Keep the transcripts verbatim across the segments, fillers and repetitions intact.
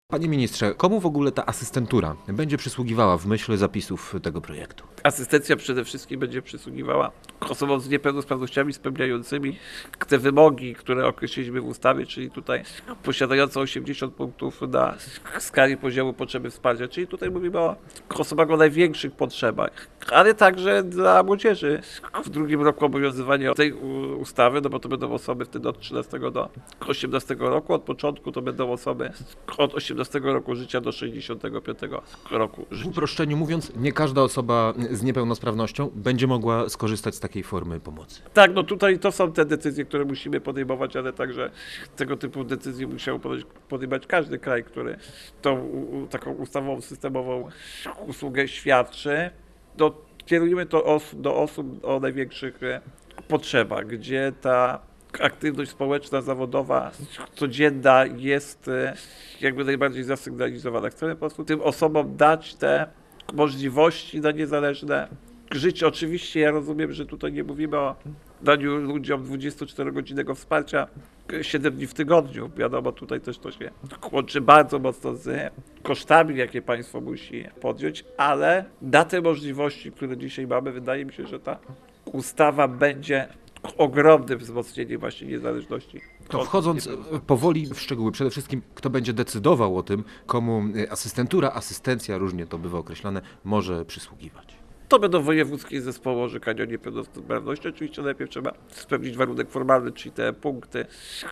Panie ministrze, komu w ogóle ta asystentura będzie przysługiwała w myśl zapisów tego projektu? Asystencja przede wszystkim będzie przysługiwała osobom z niepełnosprawnościami spełniającymi te wymogi, które określiliśmy w ustawie, czyli tutaj posiadającą osiemdziesiąt punktów na skali poziomu potrzeby wsparcia, czyli tutaj mówimy o osobach o największych potrzebach, ale także dla młodzieży w drugim roku obowiązywania tej ustawy, no bo to będą osoby wtedy od trzynastego do osiemnastego roku, od początku to będą osoby od osiemnastego roku życia do sześćdziesiątego piątego roku W życia. uproszczeniu mówiąc, nie każda osoba z niepełnosprawnością będzie mogła skorzystać z takiej formy pomocy. Tak, no tutaj to są te decyzje, które musimy podejmować, ale także tego typu decyzje musiał podejmować każdy kraj, który tą u, taką ustawową, systemową usługę świadczy. No, kierujemy to os do osób o największych potrzebach, gdzie ta aktywność społeczna, zawodowa, codzienna jest jakby najbardziej zasygnalizowana. Chcemy po prostu tym osobom dać te możliwości na niezależne życie. Oczywiście ja rozumiem, że tutaj nie mówimy o daniu ludziom dwudziestoczterogodzinnego wsparcia siedem dni w tygodniu. Wiadomo, tutaj też to się łączy bardzo mocno z kosztami, jakie państwo musi podjąć, ale na te możliwości, które dzisiaj mamy, wydaje mi się, że ta ustawa będzie ogromnym wzmocnieniem właśnie niezależności. To wchodząc powoli w szczegóły, przede wszystkim kto będzie decydował o tym, komu asystentura, asystencja, różnie to bywa określane, może przysługiwać. To będą wojewódzkie zespoły orzekania o niepełnosprawności. Oczywiście najpierw trzeba spełnić warunek formalny, czyli te punkty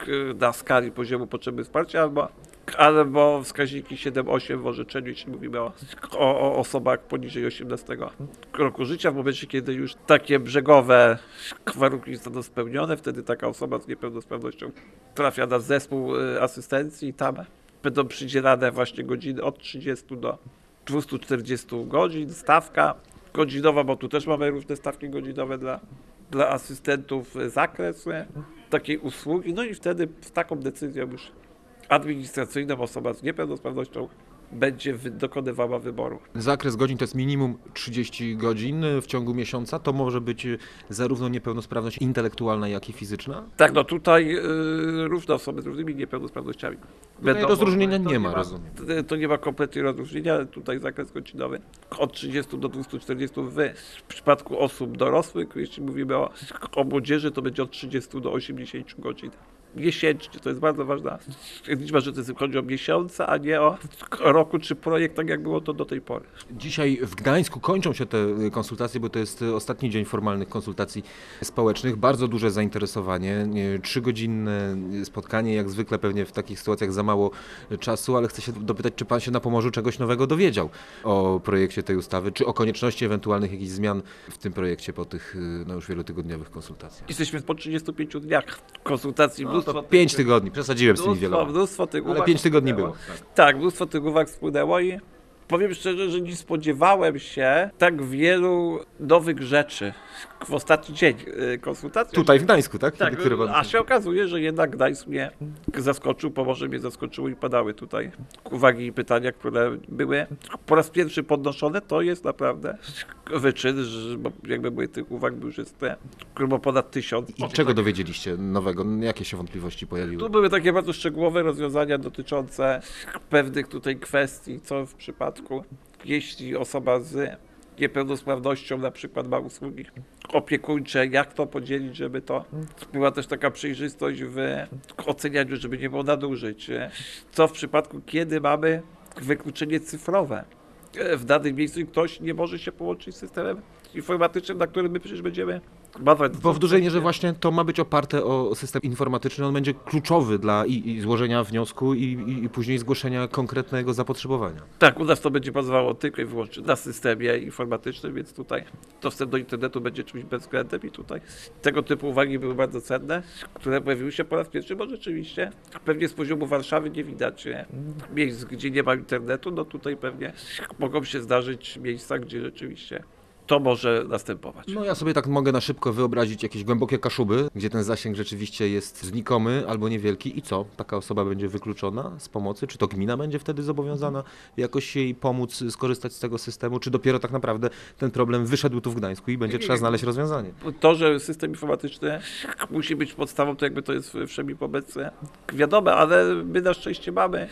na skali poziomu potrzeby wsparcia, albo, albo wskaźniki siedem osiem w orzeczeniu, jeśli mówimy o, o, o osobach poniżej osiemnastego roku życia. W momencie, kiedy już takie brzegowe warunki zostaną spełnione, wtedy taka osoba z niepełnosprawnością trafia na zespół asystencji i tam będą przydzielane właśnie godziny od trzydziestu do dwustu czterdziestu godzin, stawka godzinowa, bo tu też mamy różne stawki godzinowe dla, dla asystentów, zakres takiej usługi, no i wtedy z taką decyzją już administracyjną osoba z niepełnosprawnością będzie wy- dokonywała wyboru. Zakres godzin to jest minimum trzydzieści godzin w ciągu miesiąca. To może być zarówno niepełnosprawność intelektualna, jak i fizyczna? Tak, no tutaj y, różne osoby z różnymi niepełnosprawnościami. Tutaj rozróżnienia to nie ma, ma, rozumiem. To nie ma kompletnie rozróżnienia, tutaj zakres godzinowy od trzydziestu do dwustu czterdziestu w, w przypadku osób dorosłych, jeśli mówimy o, o młodzieży, to będzie od trzydziestu do osiemdziesięciu godzin. Miesięcznie, to jest bardzo ważna liczba, że to jest, chodzi o miesiące, a nie o roku czy projekt, tak jak było to do tej pory. Dzisiaj w Gdańsku kończą się te konsultacje, bo to jest ostatni dzień formalnych konsultacji społecznych. Bardzo duże zainteresowanie, trzygodzinne spotkanie, jak zwykle pewnie w takich sytuacjach za mało czasu, ale chcę się dopytać, czy pan się na Pomorzu czegoś nowego dowiedział o projekcie tej ustawy, czy o konieczności ewentualnych jakichś zmian w tym projekcie po tych no, już wielotygodniowych konsultacjach? Jesteśmy po trzydziestu pięciu dniach konsultacji. No, to pięć tygodni, przesadziłem z tymi Mnóstwo, wieloma. mnóstwo tych Ale uwag pięć tygodni spłynęło. było. Tak. Tak, mnóstwo tych uwag spłynęło i powiem szczerze, że nie spodziewałem się tak wielu nowych rzeczy w ostatni dzień y, konsultacji. Tutaj w Gdańsku, tak? Tak, Kiedy, który pan... a się okazuje, że jednak Gdańsk mnie zaskoczył, Pomorze mnie zaskoczyło i padały tutaj uwagi i pytania, które były po raz pierwszy podnoszone. To jest naprawdę wyczyn, że, bo jakby były tych uwag już jest grubo ponad tysiąc. I czego dowiedzieliście nowego? Jakie się wątpliwości pojawiły? Tu były takie bardzo szczegółowe rozwiązania dotyczące pewnych tutaj kwestii, co w przypadku, jeśli osoba z niepełnosprawnością na przykład ma usługi opiekuńcze, jak to podzielić, żeby to była też taka przejrzystość w ocenianiu, żeby nie było nadużyć. Co w przypadku, kiedy mamy wykluczenie cyfrowe w danym miejscu i ktoś nie może się połączyć z systemem informatycznym, na którym my przecież będziemy bazować. Bo w dużej mierze właśnie to ma być oparte o system informatyczny, on będzie kluczowy dla i, i złożenia wniosku i, i, i później zgłoszenia konkretnego zapotrzebowania. Tak, u nas to będzie bazowało tylko i wyłącznie na systemie informatycznym, więc tutaj dostęp do internetu będzie czymś bezwzględnym i tutaj tego typu uwagi były bardzo cenne, które pojawiły się po raz pierwszy, bo rzeczywiście pewnie z poziomu Warszawy nie widać miejsc, gdzie nie ma internetu, no tutaj pewnie mogą się zdarzyć miejsca, gdzie rzeczywiście to może następować. No ja sobie tak mogę na szybko wyobrazić jakieś głębokie Kaszuby, gdzie ten zasięg rzeczywiście jest znikomy albo niewielki i co? Taka osoba będzie wykluczona z pomocy? Czy to gmina będzie wtedy zobowiązana jakoś jej pomóc skorzystać z tego systemu? Czy dopiero tak naprawdę ten problem wyszedł tu w Gdańsku i będzie trzeba znaleźć rozwiązanie? To, że system informatyczny musi być podstawą, to jakby to jest wszemi wobec wiadome, ale my na szczęście mamy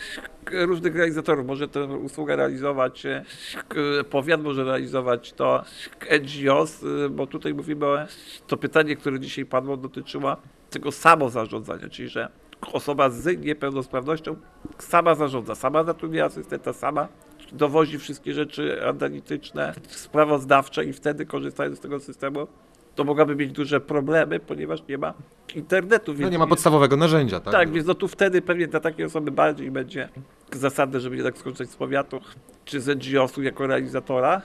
różnych realizatorów. Może tę usługę realizować e, powiat, może realizować to N G O s, e, bo tutaj mówimy o to pytanie, które dzisiaj padło, dotyczyło tego samozarządzania, czyli że osoba z niepełnosprawnością sama zarządza, sama zatrudnia asystenta, sama dowozi wszystkie rzeczy analityczne, sprawozdawcze i wtedy, korzystając z tego systemu, to mogłaby mieć duże problemy, ponieważ nie ma internetu. No więc nie ma podstawowego narzędzia, tak? Tak, więc no tu wtedy pewnie dla takiej osoby bardziej będzie zasadne, żeby jednak skorzystać z powiatu czy z N G O s u jako realizatora,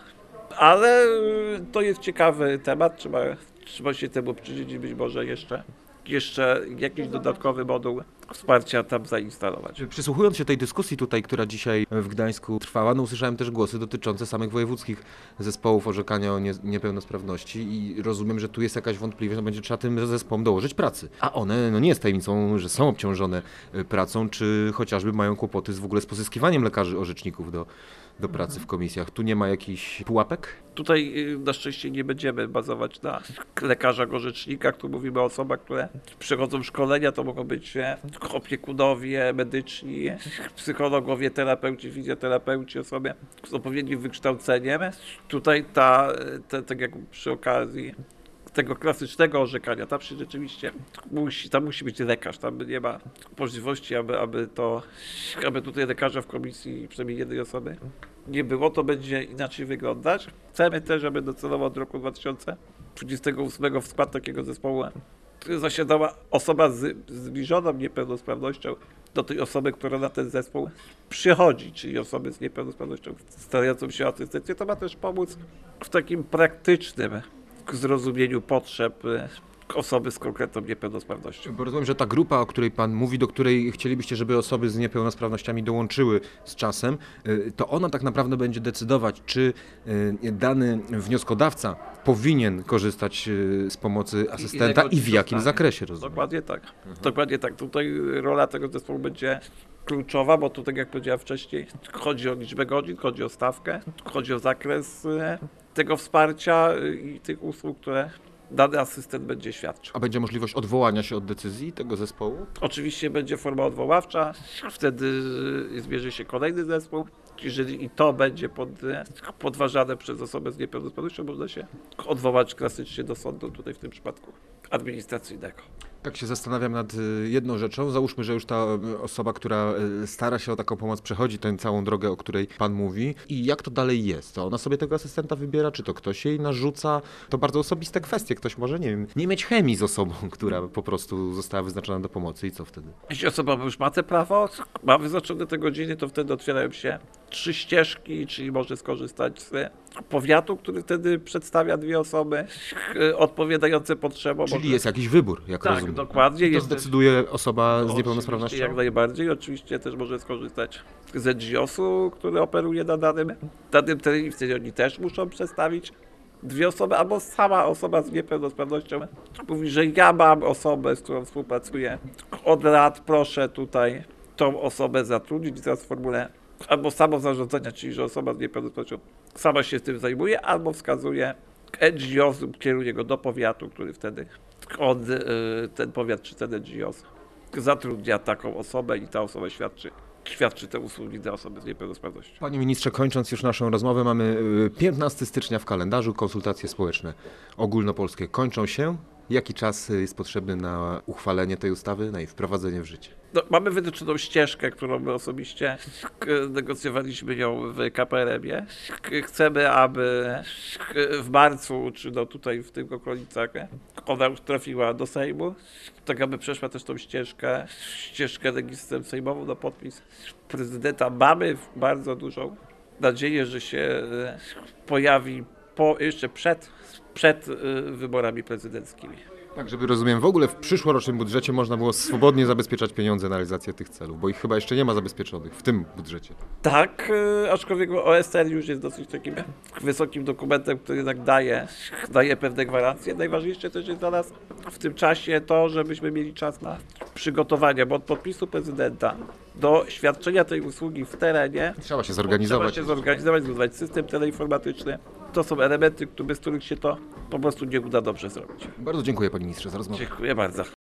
ale y, to jest ciekawy temat, trzeba, trzeba się temu przyjrzeć i być może jeszcze, jeszcze jakiś dodatkowy moduł wsparcia tam zainstalować. Przysłuchując się tej dyskusji tutaj, która dzisiaj w Gdańsku trwała, no usłyszałem też głosy dotyczące samych wojewódzkich zespołów orzekania o nie, niepełnosprawności i rozumiem, że tu jest jakaś wątpliwość, że będzie trzeba tym zespołom dołożyć pracy. A one, no nie jest tajemnicą, że są obciążone y, pracą, czy chociażby mają kłopoty z w ogóle z pozyskiwaniem lekarzy orzeczników do, do pracy w komisjach. Tu nie ma jakichś pułapek? Tutaj y, na szczęście nie będziemy bazować na lekarzach orzecznikach, tu mówimy o osobach, które przechodzą szkolenia, to mogą być e, opiekunowie medyczni, psychologowie, terapeuci, fizjoterapeuci, osoby z odpowiednim wykształceniem. Tutaj ta, te, tak jak przy okazji tego klasycznego orzekania, tam się rzeczywiście musi, tam musi być lekarz, tam nie ma możliwości, aby, aby to, aby tutaj lekarza w komisji, przynajmniej jednej osoby nie było, to będzie inaczej wyglądać. Chcemy też, aby docelowo od roku dwa tysiące dwudziestego ósmego w skład takiego zespołu zasiadała osoba z zbliżoną niepełnosprawnością do tej osoby, która na ten zespół przychodzi, czyli osoby z niepełnosprawnością starającą się o asystencję. To ma też pomóc w takim praktycznym zrozumieniu potrzeb osoby z konkretną niepełnosprawnością. Bo rozumiem, że ta grupa, o której Pan mówi, do której chcielibyście, żeby osoby z niepełnosprawnościami dołączyły z czasem, y, to ona tak naprawdę będzie decydować, czy y, dany wnioskodawca powinien korzystać y, z pomocy asystenta i, i w jakim dostanie. zakresie, rozumiem. Dokładnie tak. Mhm. Dokładnie tak. Tutaj rola tego zespołu będzie kluczowa, bo tu, tak jak powiedziałem wcześniej, chodzi o liczbę godzin, chodzi o stawkę, chodzi o zakres e, tego wsparcia e, i tych usług, które dany asystent będzie świadczył. A będzie możliwość odwołania się od decyzji tego zespołu? Oczywiście będzie forma odwoławcza, wtedy zbierze się kolejny zespół. Jeżeli i to będzie pod, podważane przez osobę z niepełnosprawnością, można się odwołać klasycznie do sądu, tutaj w tym przypadku administracyjnego. Tak się zastanawiam nad y, jedną rzeczą. Załóżmy, że już ta y, osoba, która y, stara się o taką pomoc, przechodzi tę całą drogę, o której Pan mówi. I jak to dalej jest? To ona sobie tego asystenta wybiera, czy to ktoś jej narzuca? To bardzo osobiste kwestie. Ktoś może, nie wiem, nie mieć chemii z osobą, która po prostu została wyznaczona do pomocy. I co wtedy? Jeśli osoba już ma te prawo, ma wyznaczone te godziny, to wtedy otwierają się trzy ścieżki, czyli może skorzystać z powiatu, który wtedy przedstawia dwie osoby e, odpowiadające potrzebom. Czyli może... jest jakiś wybór, jak Tak, rozumiem. dokładnie. I to jest zdecyduje osoba z Oczywiście, niepełnosprawnością? jak najbardziej. Oczywiście też może skorzystać z N G O s u, który operuje na danym, danym terenie. Wtedy oni też muszą przedstawić dwie osoby, albo sama osoba z niepełnosprawnością mówi, że ja mam osobę, z którą współpracuję od lat, proszę tutaj tą osobę zatrudnić. I teraz w formule albo samozarządzania, czyli że osoba z niepełnosprawnością sama się tym zajmuje, albo wskazuje N G O s lub kieruje go do powiatu, który wtedy on, ten powiat czy ten N G O s zatrudnia taką osobę i ta osoba świadczy, świadczy te usługi dla osoby z niepełnosprawnością. Panie ministrze, kończąc już naszą rozmowę, mamy piętnastego stycznia w kalendarzu, konsultacje społeczne ogólnopolskie kończą się. Jaki czas jest potrzebny na uchwalenie tej ustawy, na jej wprowadzenie w życie? No, mamy wytyczoną ścieżkę, którą my osobiście negocjowaliśmy ją w K P R M ie. Chcemy, aby w marcu, czy no tutaj w tych okolicach, ona już trafiła do Sejmu, tak aby przeszła też tą ścieżkę, ścieżkę legislacyjną sejmową na podpis prezydenta. Mamy bardzo dużą nadzieję, że się pojawi po, jeszcze przed, przed wyborami prezydenckimi. Tak, żeby rozumiem, w ogóle w przyszłorocznym budżecie można było swobodnie zabezpieczać pieniądze na realizację tych celów, bo ich chyba jeszcze nie ma zabezpieczonych w tym budżecie. Tak, y, aczkolwiek O S R już jest dosyć takim wysokim dokumentem, który jednak daje, daje pewne gwarancje. Najważniejsze też jest dla nas w tym czasie to, żebyśmy mieli czas na przygotowanie, bo od podpisu prezydenta do świadczenia tej usługi w terenie Trzeba się zorganizować. Trzeba się zorganizować, zbudować system teleinformatyczny. To są elementy, bez których się to po prostu nie uda dobrze zrobić. Bardzo dziękuję, panie ministrze, za rozmowę. Dziękuję bardzo.